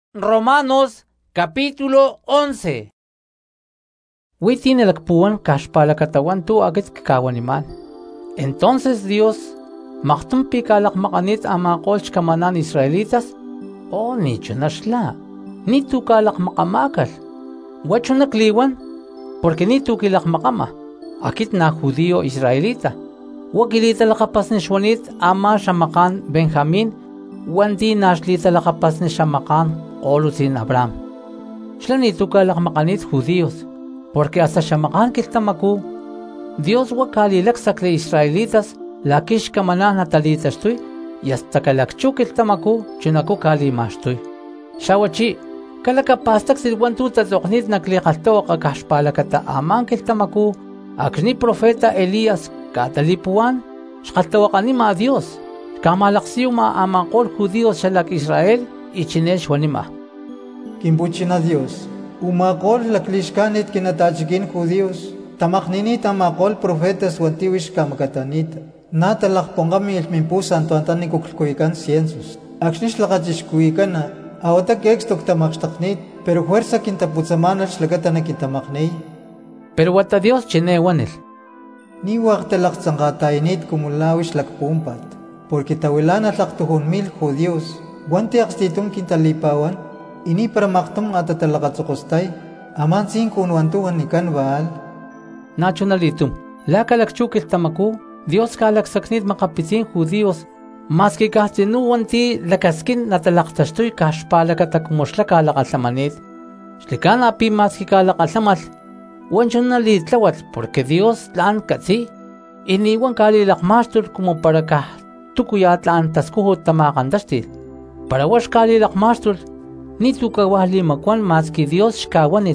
Romanos capítulo 11. Witin elakpuan kashpalakatawan tu agit kakawaniman. Entonces Dios maktumpi kalakmakanit amakol kamanan Israelitas o nicho nashla. Nitu kalakmakamakal. Wacho nakliwan porque nitu kilakmakama. Akit na judío Israelita. Wakilita lakapas ni Shwanit ama shamakan Benjamin. Wandi nashlita lakapas ni shamakan Olutin Abraham. Shlanitu kalakmakanit judíos, porque hasta shamakan kiltamaku, Dios wakalilak sakle Israelitas, lakish kamana natalitastuy, y hasta kalakchu kiltamaku, chunaku kalimastuy. Shawachi, kalakapastak silwantu tatoknit naklikalto kakashpalakata aman kiltamaku, akni profeta Elías katalipuan, shkaltawakani ma Dios, kamalaksiu ma amakol judíos shalak Israel, y chinesh wanima. Kimbuchina Dios, umakol laklishkanit kinatachikin judíos, tamakninit amakol profetas wantiwish kamakatanit, natalakpongami ilmimpu santo antanikukkuikan ciensos, akshnish lakachishkuikana, aotak ekstok tamakshtaknit, pero fuerza kintaputzamanach lakatana kintamaknei. Pero wata Dios chine wanil. Ni waktalaktzangatainit kumulawish lakpumpat, porque tawilana tlaktuhunmil judíos, Guante akstitun kintalipawan, ini para maktum atatalakatsukostay, aman sin kunwantuhan nikan baal. Nachonalitum, la kalakchukil tamaku, Dios kalaksaknit makapitin judíos, maski kahtinu wanti lakaskin natalaktastoy kashpalakatakumoshla kalakatlamanit. Shlikan api maski kalakatlamal, wanchonalitlawat, porque Dios tlan katsi, iniwan kalilakmastul como para tukuyatlan taskuho tamakandashtil. Para wash kalilakmastul, nitu kawahli makwan maski Dios shkawanil,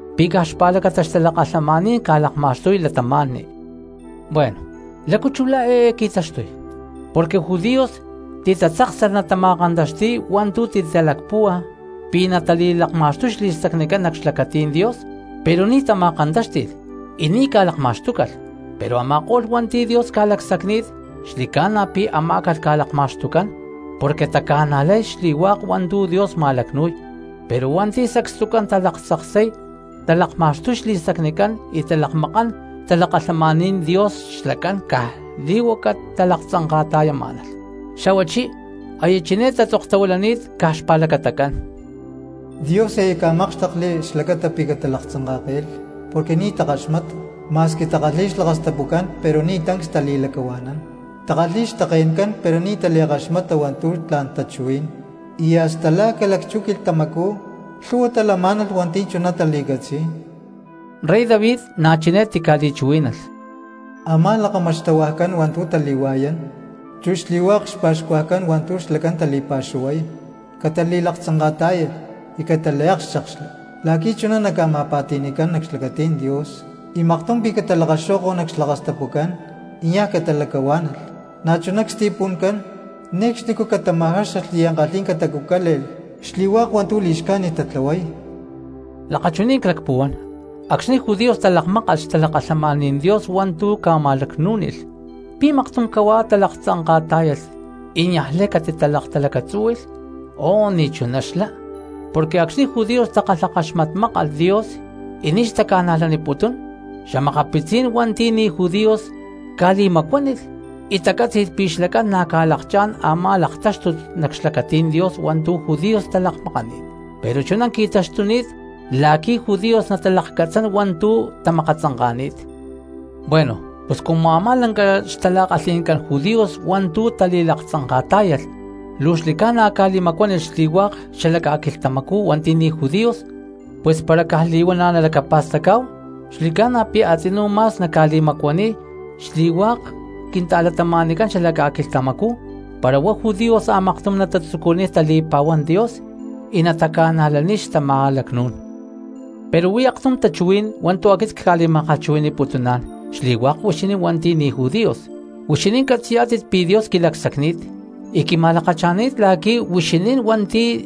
pigashpalakatashtalakasamanin kalakmastoy latamani. Bueno, la kuchula kitashtoy, porque judíos titatsaksar natamakandashti wantu titalakpua, pinatalilakmastush listaknikan nakshlakatin Dios, pero ni tamakandashtil, y ni kalakmastukal, pero amakol wanti Dios kalaksaknit, shlikana pi amakal kalakmastukan, porque takanalay shliwak wandu Dios malaknuy, pero wanti sakstukan talaksaksay, talakmastush lisaknikan y talakmakan talakasamanin Dios shlakan liwakat talaksankatayamanal. Shawachi, ayachineta toktawalanit kashpalakatakan. Dios kamakshtakle shlakatapigatalaksankakel, porque ni takashmat, mas que takalish lakastapukan, pero ni tanks talilakawanan. Takalish takainkan pero ni taliakashmata wantur tlan tachuin. Y hasta la kalakchukil tamaku, luwa talamanal wanticho nataligatsi. Rey David nachinet tikalichuinal. Ama lakamashtawakan wantur taliwayan. Chush liwak shpashkwakan wantur shlakan talipashuay. Katalilaksangatayal, y katalayak shakshla. Lakicho na nakamapatinikan nakshlakatin Dios. Y maktung bikatalakashoko nakslakastapukan, iya katalakawanal. Nachunak stipunkan, next niko katamahas at liyang kaling katagukalel, shliwak wantu lishkan itatlaway. Lakachunin krakpuan, aksni judíos talakmak as talakasamanin Dios wantu kamalaknunil, pimaktum kawa talaktsangkatayas, inyahle katitalaktalakatsuil, o nichunashla, porque aksni judíos takalakashmatmak al Dios, inishta kanalaniputun, shamakapitzin wanti ni judíos kalimakwanil, itakatsit pishlakan nakalakchan ama laktastut nakshlakatin Dios wantu judíos talakmakanit. Pero chunan kitastunit, laki judíos natalakatsan wantu tamakatsanganit. Bueno, pues como amalan ka stalakasinkan judíos wantu talilaktsangkatayal, lushlikan akalimakwan shliwak shalakakiltamaku wanti ni judíos, pues para kahliwan na nalakapastakaw, shlikan api atinu mas nakalimakwani, shliwak kintaalatamanikan shalakakiltamaku, para wa judíos amaktum natatsukunis talipawan Dios, inatakanalanish tamalaknun. Pero wiyaktum tachuin, wanto akit kalimakachwin iputunan, shliwak washinin wanti ni judíos, washinin katsiatit pi Dios kilaksaknit, ikimalakachanit laki washinin wanti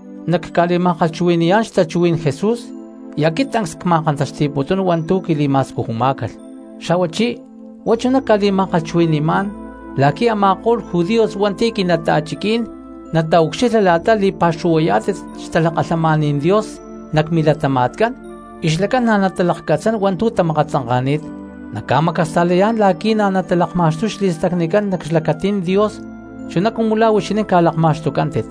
nakalimakachwiniyan shtachuin Jesus, yakit ang skmakantastiputun wantu kilimas kuhumakal. Shawachi, wachuna kalimakachwiniman, laki amakol judíos wanti kinatachikin, nataukshilalata lipashuwayatit xtalak'alhamanin Dios nakmilatamatkan ixlakan natalakkatsan wantu tamakatsankanit nakamakastalayan laki natalakmaxtu xlistaknikan nakxlakatin Dios chuna kumula wixinin kalakmaxtukantit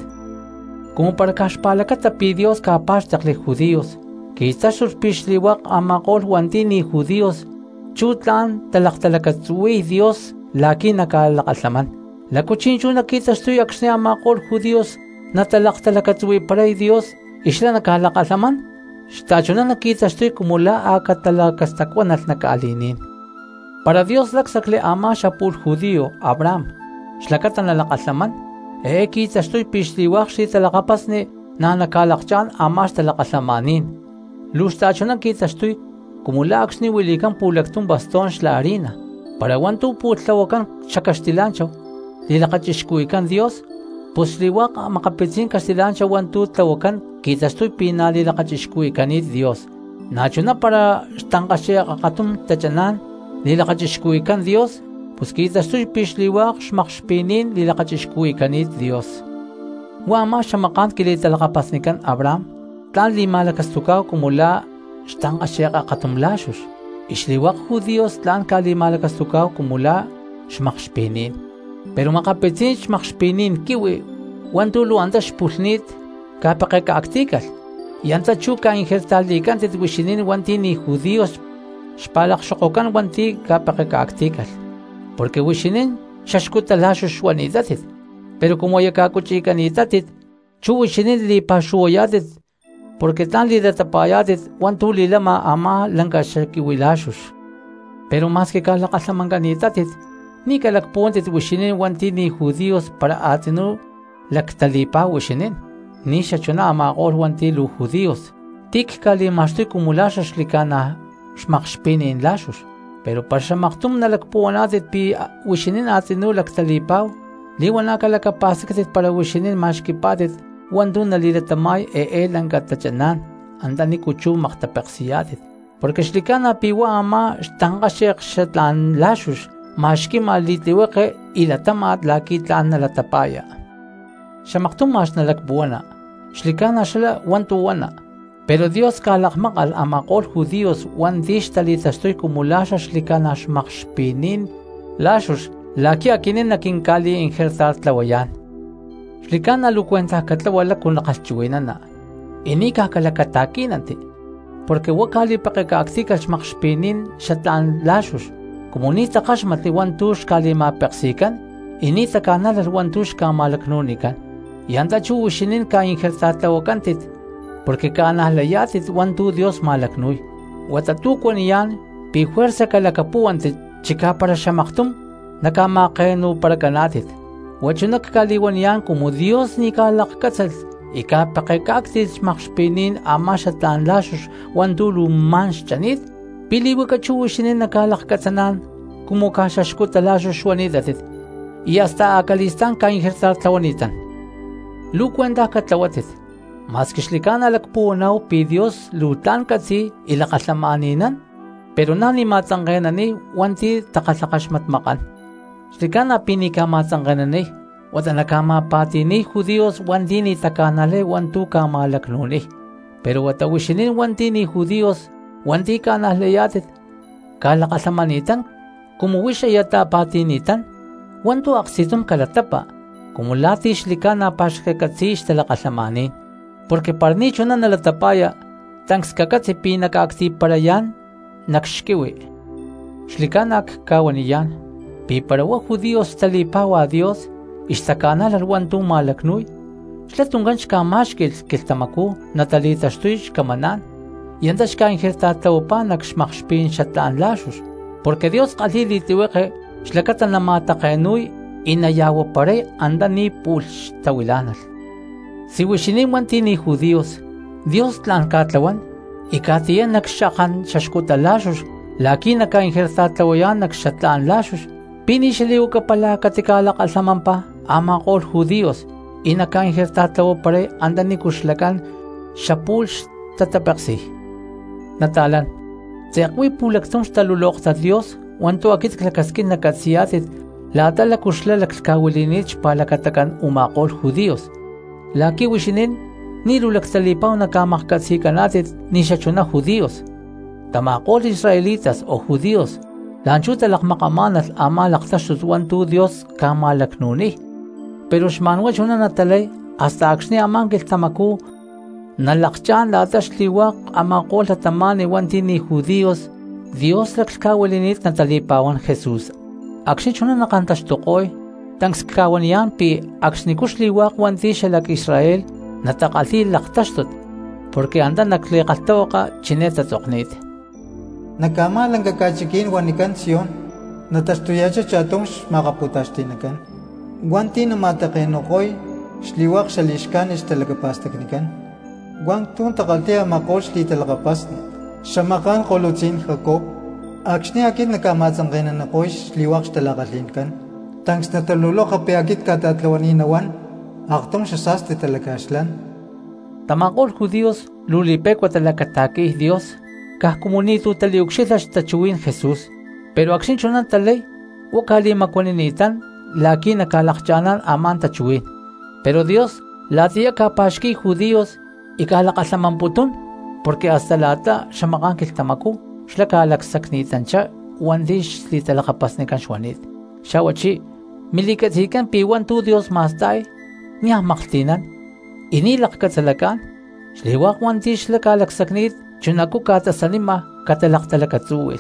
como para kaxpalakata pi Dios kapaxtakli judíos kistaxux pixliwaq amaqol wanti ni judíos chutlan talaktalakatsuwi Dios laki nakalak'alhaman lakuchinchu nakitaxtuy akxni amaqol judíos natalaktalakatsuwi paray Dios ixla nakalak'alhaman xtachuna nakitaxtuy kumula akatalakastakwanal nakaalinin para Dios laksakli ama xapul judío Abraham xlakata nalak'alhaman kitaxtuy pixliwaq xitalakapasni nakalakchan ama xtalak'alhamanin luxtachuna kitaxtuy kumula akxni wilikan pulaktun bastón xla harina para wantu pultlawakan xakaxtilanchaw lilakachixkuwikan Dios pues liwaq makapitzin kaxtilanchaw wantu tlawakan kitaxtuy pina lilakachixkuwikanit Dios nachuna para xtank'axiqaqatum tachanan lilakachixkuwikan Dios pues kitaxtuy pixliwaq xmaqxpinin lilakachixkuwikanit Dios wa ama xamaqan kilitalakapasnikan Abraham tlan limalakastukaw kumula xtank'axiqaqatum laxux ixliwaq judíos tlan kalimalakastukaw kumula xmaqxpinin pero makapitzin xmaqxpinin kiwi wantu luanta xpulnit kapaqeka'aktikal yanta chu kainjertalikantit wixinin wanti ni judíos xpalaqxoqokan wanti kapaqeka'aktikal porque wixinin xaxkutalaxux wanitatit pero como ayakakuchikanitatit chu wixinin lipaxuwayatit porque tlan lidatapayatit wantu lilama ama lankaxakiwilaxux pero mas que kalak'alhamankanitatit ni kalakpuwantit wixinin wanti ni judíos para atinu laktalipa wixinin ni xachuna amaqol wanti lu judíos tik kalimaxtuy kumulaxa xlikana xmaqxpinin laxux pero para xamaqtum nalakpuwanatit pi wixinin atinu laktalipaw liwana kalakapasakatit para wixinin maxkipatit wantu nalilatamay lankatachanan antani kuchu maqtapeqsiyatit porque xlikana piwa ama xtank'axiq xatlan laxux maxkima litliwaqe ilatamat laki tlan nalatapaya xamaqtum max nalakpuwana xlikana xala wantuwana pero Dios kalakmaqal amaqol judíos wanti xtalitaxtuy kumulaxa xlikana xmaqxpinin laxux laki akinin nakinkali injertar tlawayan xlikana lukuentajkatlawala kunlaqalchiwinana ini kakalakatakinanti porque wa kalipaqeka'aktikal xmaqxpinin xatlan laxux como nita qaxmatli wantu xkalimapeqsikan inita kanalal wantu xkamalaknunikan yanta chu wixinin kainjertatlawakantit porque kanajlayatit wantu Dios malaknuy watatukuaniyan pi fuerza kalakapuwantit chika para xamaqtum nakamaqenu para kanatit wachunak kaliwaniyan como Dios ni kalakkatsal ikapaqeka'aktit xmaqxpinin ama xatlan laxux wantu luman xchanit piliwakachu wixinin nakalakkatsanan como kaxaxkutalaxux wanitatit y hasta akalistan kainjertartlawanitan lukuentajkatlawatit mas kixlikana lakpuwanaw pi Dios lutan katsi ilak'alhamaninan pero nani matsanqenani wanti taqalhaqaxmatmaqan xlikana pinikamatsanqenani watanakamatapatini judíos wanti ni takanale wantu kamalaknuni pero wata wixinin wanti ni judíos wanti kanajlayatit kalak'alhamanitan como wixayatapatinitan wantu aqsitum kalatapa como lati xlikana paxkekatsi xtalak'alhamanin porque parnichuna nalatapaya tankskakatsi pinakaktiparayan nakxkiwi xlikanak kawaniyan piparawa judíos talipawa Dios ixtakanalal wantu malaknuy xlatunkan xkamaxkil kiltamaku natalitaxtuy xkamanan yanta xkainjertatlawapa nakxmaqxpin xatlan laxux porque Dios q'alilitiweqe xlakata namataqenuy inayawaparay andani pulxtawilanal si wixinin wanti ni judíos Dios tlan katlawan ikatiyan nakxaqan xaxkutalaxux laki nakainjertatlawayan nakxatlan laxux pini xaliwakapala katikalak'alhamanpa amaqol judíos inakainjertatlawaparay andani kuxlakan xapul xtatapeqsi natalan tseqwi pulaktum xtaluloqta Dios wantu akit klakaskin nakatsiyatit lata lakuxla laklkawilinit xpalakatakan umaqol judíos Laki wishinin, nilulaktalipaw na kamakkatsika ni siya judíos. Tamakol Israelitas o judíos, lanchu talakmakamanat amalaktashtut wantu Dios kamalaknuni. Pero shmanwa chuna natalay, hasta akshni amangil tamaku, nalakchan latash liwak amakol hatamani wanti ni judíos, Dios lakskawalinit natalipawan Jesús. Akshni chuna nakantashtukoy, tangskawaniyan pi akshni kushliwak wanti shalak Israel, natakali laktashtut, porque anda nakliqaltawaka chineta toknit. Nakamalang kakachikin wanikan Sion, natashtuyacha chatong makaputastinakan. Wanti na matakenokoy, shliwak shalishkan istalagapastaknikan. Wangtun takalti amakol shlitalakapas, shamakan kolutsin Jacob, akshni akit nakamatsangkenan nakoy shliwak shtalakalinkan. Tangs natalulo kape akit katatlawaninawan, aktong shasasti talakaslan. Tamakol judíos lulipekwa talakataki Dios, kahkomunitu taliukshilash tachuin Jesús, pero akshin chunan talay, wakali makwaninitan, laki nakalakchanan aman tachuin. Pero Dios, latiya kapashki judíos, ikalakasamamputun, porque hasta lata shamakankil tamaku, shlakalaksaksnitan cha, wandish litalakapasnikan shwanit. Shawachi, milikatsikan piwan tu Dios mastay, niya maktinan, inilakatsalakan, shliwak wandish lakalaksaknit, chunaku katasanima katalaktalakatsuwil.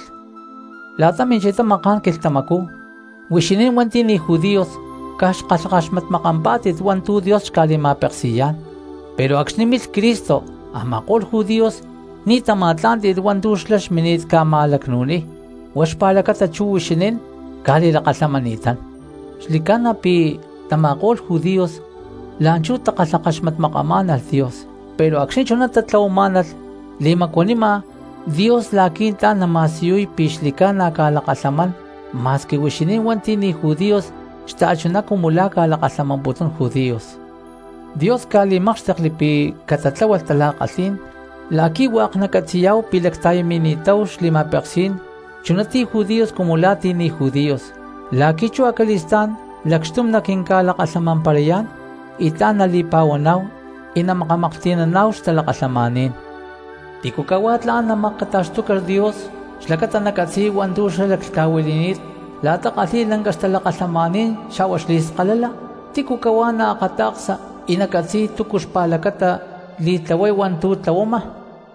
Lata minchita makankil tamaku, wishinin wanti ni judíos, kashkashmat makampatit wantu Dios kalimapeksiyan. Pero akshnimil Cristo, amakol judíos, ni tamatlantit wantu slash minit kamalaknuni, washpalakatachu wishinin, kalilakasamanitan. Shlikana pi tamakol judíos, lanchu takalakashmat makamanal Dios, pero akshinchuna tatlaumanal, limakwanima, Dios lakinta namasiyuy pishlikana kalakasaman, mas que wishinin wanti ni judíos, shtachuna kumula kalakasamanputun judíos. Dios kalimakshtaklipi katatlawal talakasin, laki wak nakatsiyaw pilaktayaminitaw shlimapeksin, chunati judíos kumulati ni judíos. Laki chu akalistan, lakshtum nakinkalakasamanparayan, ita nalipawanaw, inamakamaktinanaw shtalakasamanin. Tikukawatlaan na makatashtukar Dios, shlakata nakatsi wandu shalakskawilinit, lata kasi langgas talakasamanin, shawashlis kalala, tikukawa na akataksa, inakatsi tukushpalakata, litlaway wantu tlawama.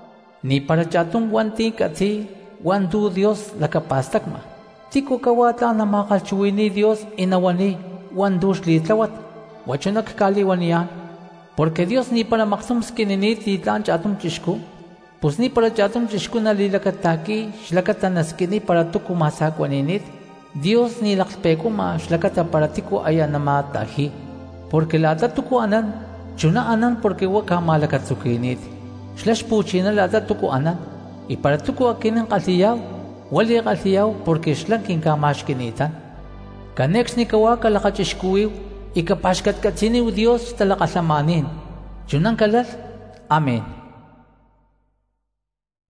Ni para chatong wanti katsi, wandu Dios lakapastakma. Tikukawatlaan na makalchuwini Dios, inawani, wandu shlitlawat, wachunak kaliwaniyan, porque Dios ni para maksumskininit litlan chatung chishku, pues ni para chatum chishku nalilakataki, shlakata naskini para tuku masakwaninit, Dios ni lakspekuma shlakata para tiku ayanamatahi, porque lata tuku anan, chuna anan porque waka malakatsukinit, slash puchina lata tuku anan, y para tuku akinin kaltiyaw, wali kaltiyaw porque shlankin kamashkinitan. Kanex ni kawaka lakachishkuiw, ikapashkat katsiniw Dios talakasamanin, chunan kalal, Amen.